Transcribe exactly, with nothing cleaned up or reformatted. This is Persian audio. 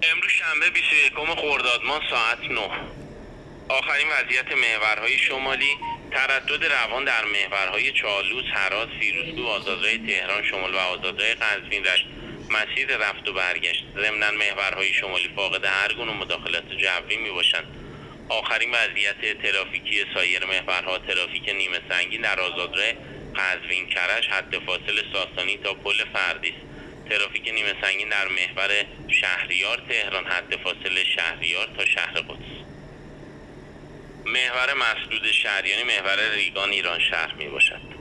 امروز شنبه بیست و یکم خرداد ماه ساعت نه. آخرین وضعیت محورهای شمالی: تردد روان در محورهای چالوس، هرات، فیروزکوه، آزادراه تهران شمال و آزادراه قزوین رشت مسیر رفت و برگشت. ضمناً محورهای شمالی فاقد هر گونه مداخلت جوی می باشند. آخرین وضعیت ترافیکی سایر محورها: ترافیک نیمه سنگین در آزادراه قزوین کرج حد فاصل ساسانی تا پل فردیس. ترافیک نیمه سنگین در محور شهریار تهران حد فاصل شهریار تا شهر قدس. محور مسدود شهریانی محور ریگان ایران شهر می باشد.